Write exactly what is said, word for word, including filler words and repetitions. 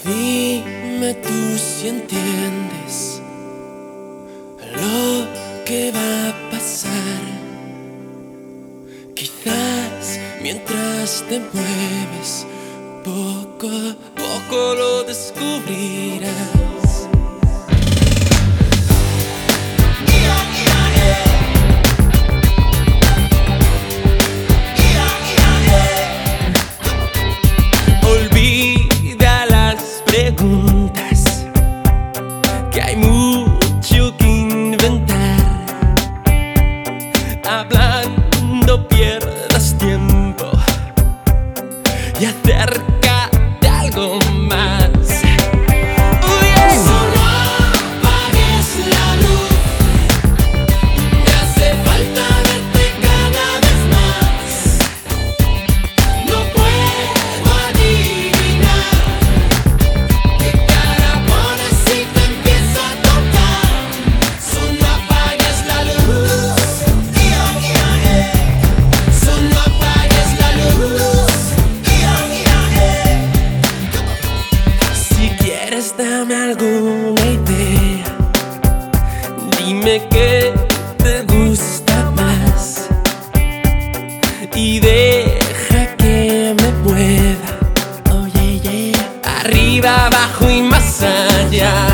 Dime tú si entiendes lo que va a pasar. Quizás mientras te mueves, poco a poco lo descubrirás. Olvida las preguntas, que hay mucho que inventar. Hablando pierdas tiempo y acércate a algo más. Solo apagues la luz, me hace falta verte cada vez más. No puedo adivinar qué cara pones si te empiezo a tocar. Solo apagues la luz, ia, ia, eh. Solo apagues la luz, ia, ia, eh. Si quieres dame alguna idea, dime qué te gusta más y deja que me mueva, oh yeah, yeah. Arriba, abajo y más allá.